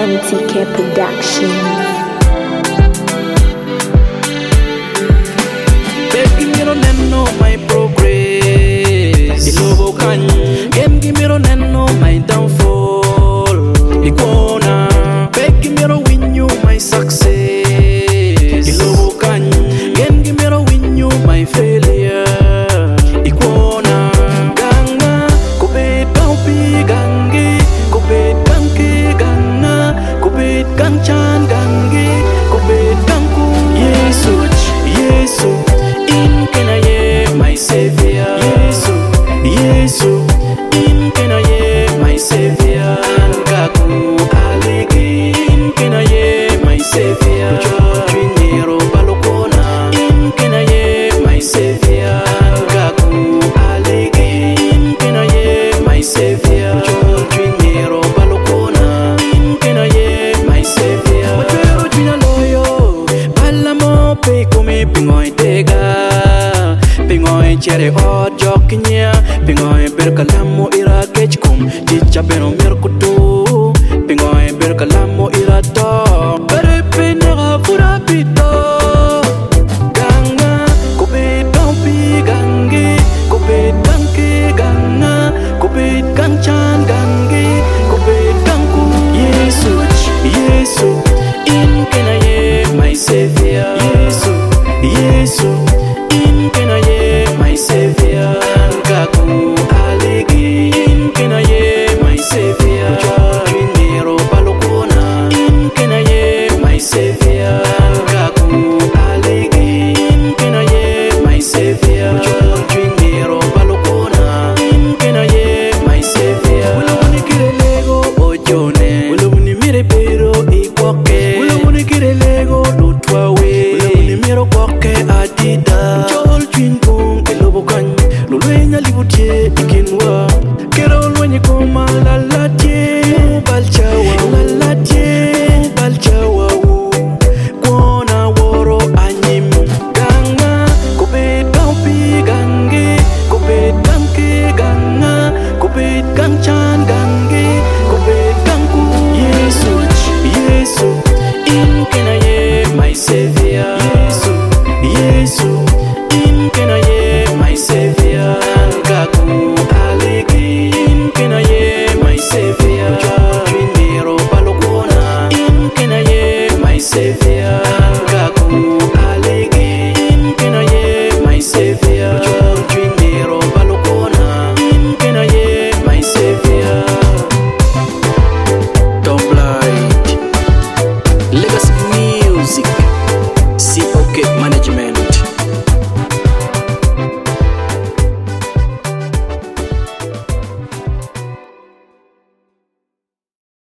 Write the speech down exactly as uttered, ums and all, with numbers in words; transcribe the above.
M T K Productions. Baby, me don't know my progress. Ilobo kan, game give me don't know my downfall. Ikona, baby, me don't win you my success. Ilobo kan, game give me don't win you my failure. Ikona, ganga, kobe taupi gangi, kobe gangi ganga, kobe gangchan gangi, kobe gangu. Yesu, Yesu. Savior, Yesu, Yesu, in kena ye my savior, Angaku alege, in kena ye my savior, Juniero balokona, in kena ye my savior, Angaku alege, in kena ye my savior, Juniero balokona, in kena ye my savior. Wajero jina loyo, balamo pe come pingoy tega. Pingoy chere o joknya, pingoy berkalamo ira kechkum, chicha beno merkutu, pingoy berkalamo ira to, bere penera fura pito. Ganga, kobe tompi gangi, kobe danki ganga, kobe ganchan gangi, kobe danku. Yesu, Yesu, in kena ye my savior. Yesu, Yesu. Savior, Angaku alege, in kena ye my savior, Juniero balokona, in kena ye my savior, Angaku alege, in kena ye my savior, Juniero balokona, in kena ye my savior. Wala wuni kire lego ojone, wala wuni mire pero ikwoke, wala wuni kire lego lutwawe, wala wuni miro kwoke adida, jol twinko. Lulwenya libutie ikinwa, kero lwenye koma la la.